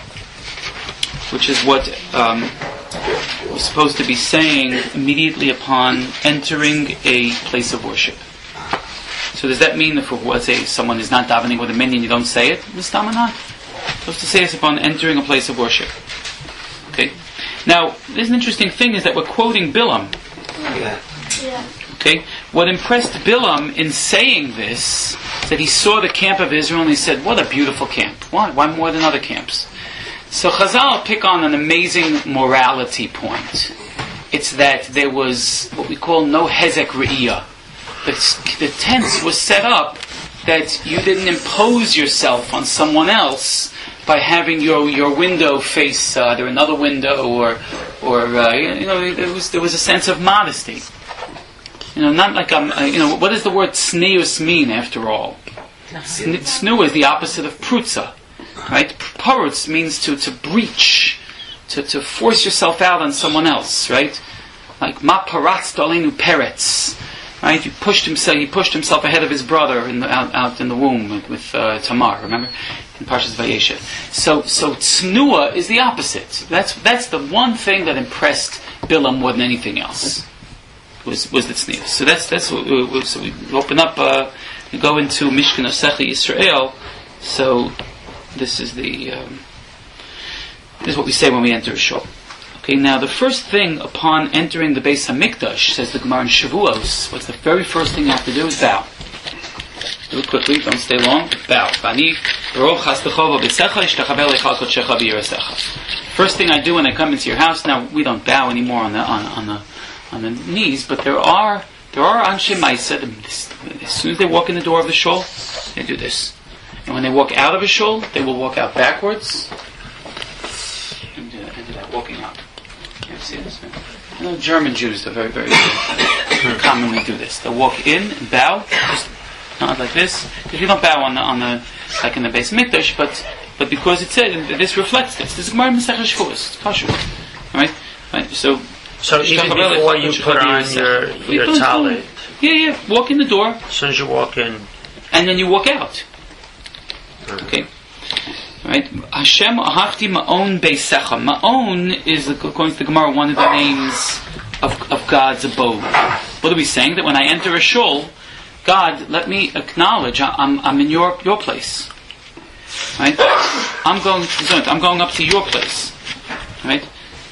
which is what um, we're supposed to be saying immediately upon entering a place of worship. So does that mean that for, let's say, someone is not davening with a minyan, you don't say it? Mistama not. Supposed to say this upon entering a place of worship. Okay. Now, there's an interesting thing is that we're quoting Bilam. Yeah. Yeah. Okay. What impressed Bilam in saying this is that he saw the camp of Israel and he said, "What a beautiful camp! Why? Why more than other camps?" So Chazal pick on an amazing morality point. It's that there was what we call no hezek re'iyah. The, the tents was set up that you didn't impose yourself on someone else by having your, your window face uh, either another window or or uh, you know there was there was a sense of modesty. You know, not like I'm. Uh, you know, what does the word sneus mean after all? Sn- Snu is the opposite of prutza. Right? Parutz means to, to breach, to, to force yourself out on someone else, right? Like ma paratz dolenu peretz, right? You pushed himself. He pushed himself ahead of his brother in the, out, out in the womb with, with uh, Tamar. Remember in Parshas Vayeshev. So so tznua is the opposite. That's that's the one thing that impressed Bilam more than anything else. Was was the tznius. So that's that's what we, we, so we open up. Uh, we go into Mishkan Osecha Yisrael. So. This is the um, this is what we say when we enter a shul. Okay, now the first thing upon entering the Beis Hamikdash, says the Gemara in Shavuos, what's the very first thing you have to do is bow. Do it quickly, don't stay long. Bow. First thing I do when I come into your house. Now we don't bow anymore on the on, on the on the knees, but there are there are Anshe Maisa. As soon as they walk in the door of the shul, they do this. And when they walk out of a shul, they will walk out backwards and do, and do that, walking out. You ever see this? Man? I know German Jews, they're very, very commonly do this. They'll walk in and bow, just not like this, because you don't bow on the, on the like in the Beis Mikdash, but but because it said this reflects this. This is Gemara Masechah Shavuos. It's kosher, right? Right. So so even before you put on your your talit, yeah, yeah, walk in the door. As soon as you walk in, and then you walk out. Okay, right. Hashem ahachti ma'on beisecha. Ma'on is, according to the Gemara, one of the names of, of God's abode. What are we saying? That when I enter a shul, God, let me acknowledge I'm I'm in your your place. Right? I'm going. I'm going up to your place. Right?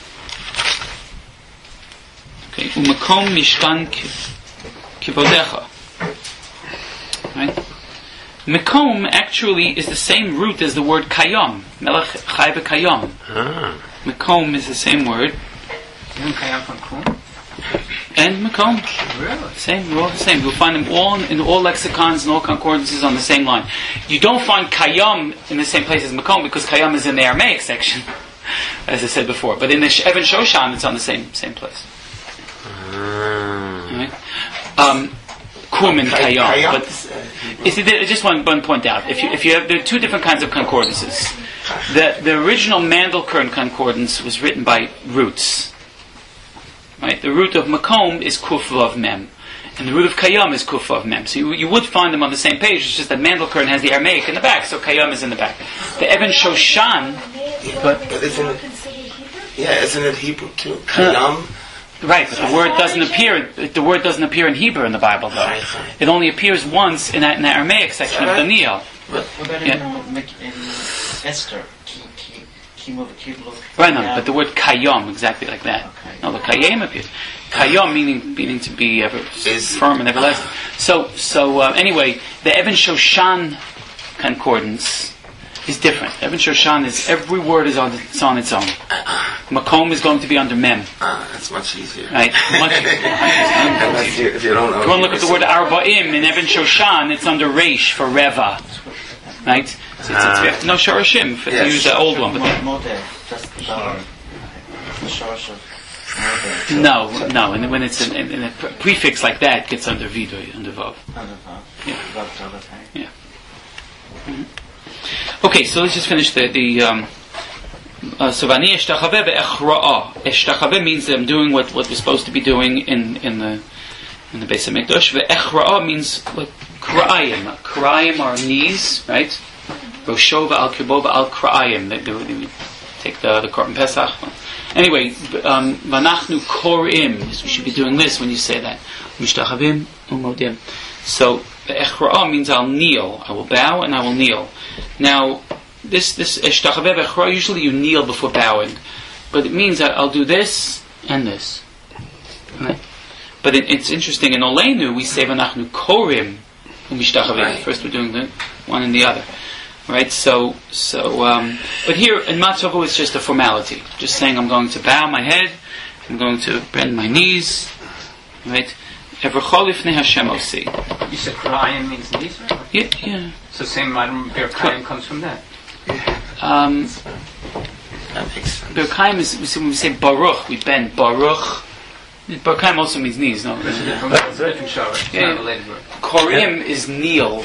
Okay. Umakom mishkan kivodecha. Right. Mekom actually is the same root as the word kayom. Melech chai v'kayom. Ah. Mekom is the same word. Isn't kayom from kum? And mekom. Really? Same, they're all the same. You'll find them all in all lexicons and all concordances on the same line. You don't find kayom in the same place as mekom because kayom is in the Aramaic section, as I said before. But in the Even Shoshan, it's on the same same place. Ah. Right? Um, kum and kayom, but. You see, I just want to point out, if you, if you have, there are two different kinds of concordances. The, the original Mandelkern concordance was written by roots. Right? The root of Makom is Kuf Vav Mem. And the root of Kayam is Kuf Vav Mem. So you, you would find them on the same page, it's just that Mandelkern has the Aramaic in the back, so Kayam is in the back. The Even Shoshan... Yeah, but, but isn't it... Yeah, isn't it Hebrew too? Kayam... Right, but the word doesn't appear. The word doesn't appear in Hebrew in the Bible, though. It only appears once in, in the Aramaic section of Daniel. What about Yeah. in, in Esther? Ki- ki- Kimo v'kiblu? Right, no, but the word kayom, exactly like that. Okay. No, the kayem appears. Kayom meaning meaning to be ever firm and everlasting. So so uh, anyway, the Even Shoshan concordance is different. Even Shoshan is, every word is on, it's on its own. Makom is going to be under Mem. Ah, that's much easier. Right? Much easier. Unless you, if you don't know. If you want to look at the word Arba'im in Even Shoshan, it's under Reish for Reva. Right? So it's, it's, we have to know Shorashim if Yes. you use the old one. But Modeh, just the the shorosh of modeh. no, no. And when it's in, in, in a pre- prefix like that, it gets under Vidoy, under Vav. Yeah. Yeah. Mm-hmm. Okay, so let's just finish the the. Um, uh, so vani eshtachaveh be'echra'ah. Eshtachaveh means that I'm doing what, what we're supposed to be doing in, in the in the Beis Hamikdash. Ve'echra'ah means like kra'ayim. Kra'ayim are knees, right? Roshova al kirbova al kra'ayim. They, they, they take the the Korban Pesach. Anyway, um, vanachnu korim. We should be doing this when you say that. Mishtachavim umodim. So echra'ah means I'll kneel. I will bow and I will kneel. Now, this this eshtachaveh echra'ah, usually you kneel before bowing, but it means that I'll do this and this. Right? But it, it's interesting. In Oleinu we say vanachnu korim umishtachaveh. First we're doing the one and the other. Right? So so. Um, but here in Matzovo it's just a formality. Just saying I'm going to bow my head. I'm going to bend my knees. Right? Everchol ifnei Hashem osi. You said Krayim means knees, right? Yeah, yeah. So same item, Birkayim comes from that. Um, That makes sense. Birkayim is, we say, when we say Baruch, we bend Baruch. Birkayim also means knees, no? It's a different, it's a different shower. It's Yeah. not a related word. Korim is kneel.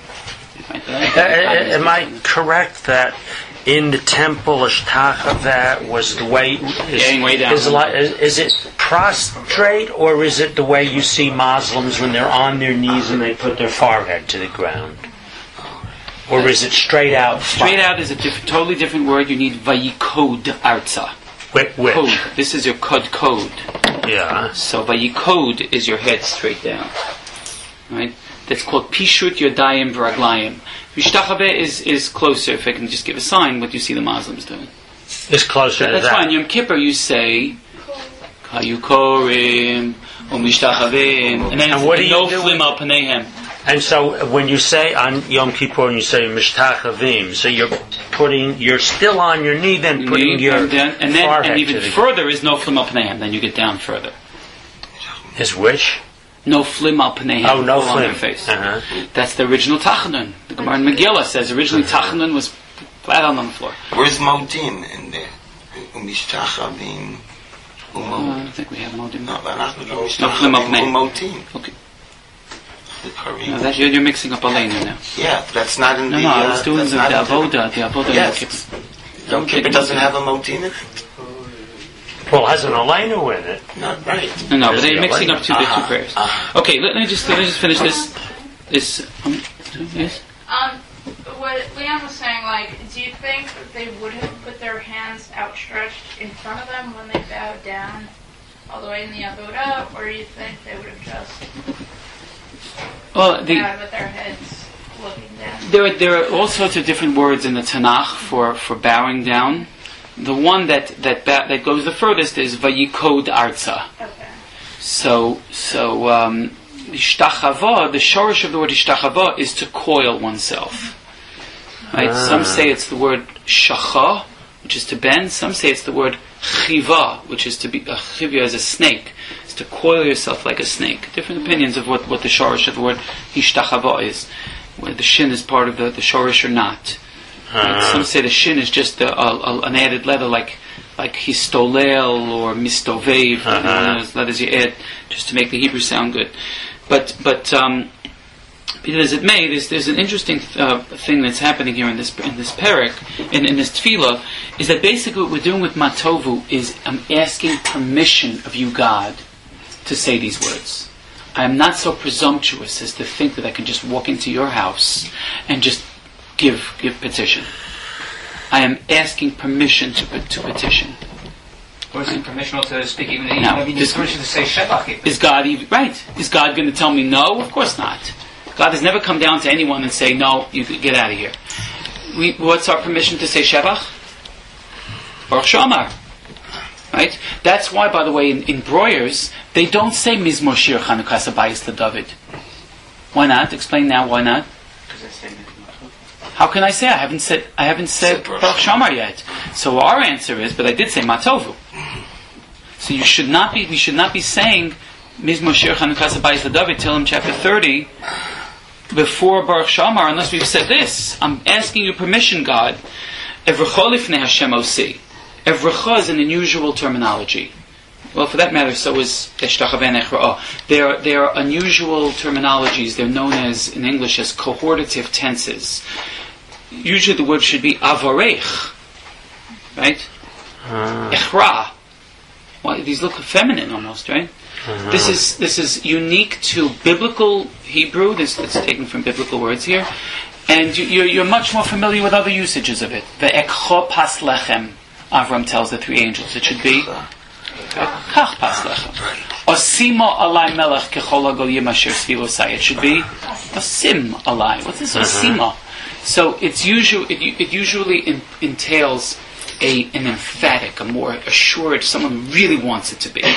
Uh, am I correct that in the temple, Ishtachaveh was the way is, Getting way down. is, li- is, is it prostrate, or is it the way you see Muslims when they're on their knees and they put their forehead to the ground? Or is it straight out? Straight out is a diff- totally different word. You need vayikod arza. Which? which? Code. This is your cod code. Yeah. So vayikod is your head straight down. Right? That's called pishut yodayim v'raglayim. Mishtachaveh is, is closer. If I can just give a sign, what you see the Muslims doing. It's closer to That's that. fine. Yom Kippur you say Kayukorim or Mishtachavim, and then And what do you no do flim al panehem. And so when you say on Yom Kippur and you say Mishtachavim, so you're putting, you're still on your knee, then putting your and then, and, then, forehead and even to the further is no flim al panehem. Then you get down further. Is which? No flim al panehem. Oh, no fall on flim. their face. Uh-huh. That's the original Tachanun. The Gemara in Megillah says originally Tachanun was flat on the floor. Where's Modin in there? Umishchachavim. Uh, I don't think we have Modim. No, אנחנו לא No flim al משתחווים panehem. ומוטים. Okay. The Karim. No, that, you're, you're mixing up Aleinu now. Yeah, that's not in No, the. no, I uh, was doing that's the, not the in Avoda, the Avoda Yes. Yom Kippur. Yom Kippur doesn't have a motin in it. Well, it has an Aleinu in it. Not right. No, no, but There's they're the mixing Aleinu. up two the two prayers. Uh-huh. Okay, let me just let me just finish this. This um, yes. Um, what Leon was saying, like, do you think that they would have put their hands outstretched in front of them when they bowed down all the way in the Avodah, or do you think they would have just Well, the, bowed with their heads looking down? there are there are all sorts of different words in the Tanakh for, for bowing down. The one that that ba- that goes the furthest is vayikod arza. Okay. So so um, ishtachava, the shorish of the word ishtachava is to coil oneself. Right? Ah. Some say it's the word shacha, which is to bend. Some say it's the word chiva, which is to be a chivya as a snake, is to coil yourself like a snake. Different opinions of what, what the shorish of the word ishtachava is, whether the shin is part of the, the shorish or not. Right? Uh, Some say the shin is just a, a, a, an added letter, like like histolel or mistovev, Uh-huh. you know, one of those letters you add just to make the Hebrew sound good. But but um, be it as it may, there's there's an interesting uh, thing that's happening here in this in this parak, in, in this tefillah, is that basically what we're doing with Matovu is I'm asking permission of you, God, to say these words. I am not so presumptuous as to think that I can just walk into your house and just give give petition. I am asking permission to to petition. Or is it permission to speak even even No, maybe this- permission to say Shevach even? Is God even right? Is God going to tell me no? Of course not. God has never come down to anyone and say no. You get out of here. We, what's our permission to say Shevach? Baruch Shamar. Right? That's why, by the way, in, in Breuers, they don't say Mizmor Shir Chanukas Abayis to David. Why not? Explain now why not. How can I say? I haven't said I haven't said Baruch Shamar yet. So our answer is, but I did say Matovu. So you should not be. We should not be saying Mizmor Shir Chanukas Habayis LeDavid, Tehillim chapter thirty, before Baruch Shamar, unless we've said this. I'm asking you permission, God. Evrecha lifnei Hashem osi. Evrecha is an unusual terminology. Well, for that matter, so is Eshtachave Nechra'ah. They are, they are unusual terminologies. They're known as, in English, as cohortative tenses. Usually the word should be avarech, right? Uh. Echra. Well, these look feminine almost, right? Uh-huh. This is this is unique to biblical Hebrew. This it's taken from biblical words here, and you, you're, you're much more familiar with other usages of it. Ve'ekcho pas lechem. Avram tells the three angels it should be kach pas lechem. Osimo alai melech kechol hagoyim asher svilosai. It should be osim alai. What's this osima? So it's usual. It, it usually in, entails a an emphatic, a more assured. Someone really wants it to be.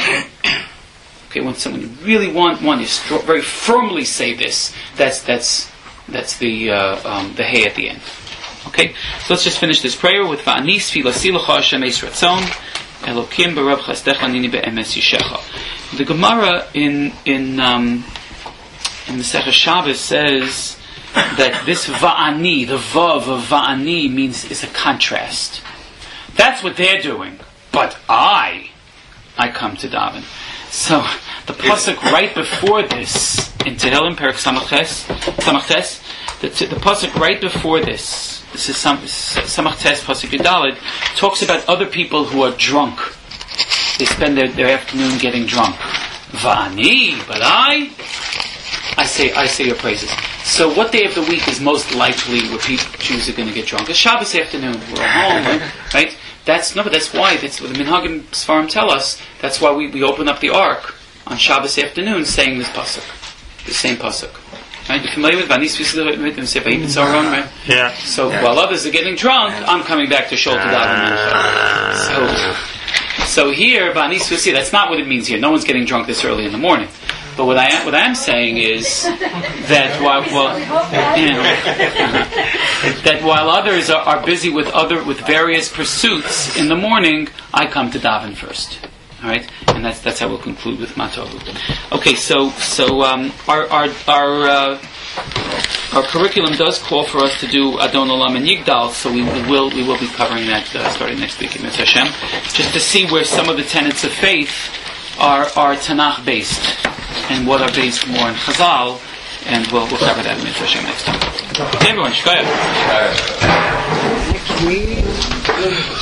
Okay, when someone you really want one, you stro- very firmly say this. That's that's that's the uh, um, the hay at the end. Okay, so let's just finish this prayer with Va'anis filasilacha Hashem eis ratzon Elokim b'rab chasdecha nini be'emes yishecha. The Gemara in in um, in the Masechah Shabbos says that this Va'ani, the vav of Va'ani, means is a contrast. That's what they're doing, but I, I come to daven. So the pasuk right before this in Tehillim Perek Samach Tes, the, the pasuk right before this. This is Samach Tes pasuk Yudalid, talks about other people who are drunk. They spend their, their afternoon getting drunk. Vani, but I, I say I say your praises. So what day of the week is most likely where people, Jews are going to get drunk? It's Shabbos afternoon. We're at home, right? That's no, but that's why. That's what the Minhagim Sfarim tell us. That's why we, we open up the Ark on Shabbos afternoon, saying this pasuk, the same pasuk. Right? You familiar with Vanis V'Saron, right? Yeah. So yeah. While others are getting drunk, I'm coming back to Shol Tadav. So, so here Vanis V'Saron. That's not what it means here. No one's getting drunk this early in the morning. But what I am, what I am saying is that while, well, you know, that while others are, are busy with other with various pursuits in the morning, I come to daven first. All right, and that's that's how we'll conclude with Matovu. Okay, so so um, our our our uh, our curriculum does call for us to do Adon Olam and Yigdal, so we, we will we will be covering that uh, starting next week in Mitzvah Hashem, just to see where some of the tenets of faith are are Tanakh based and what are based more in Chazal, and we'll we'll cover that in Mitzvah Hashem next time. Okay, everyone, shkaya.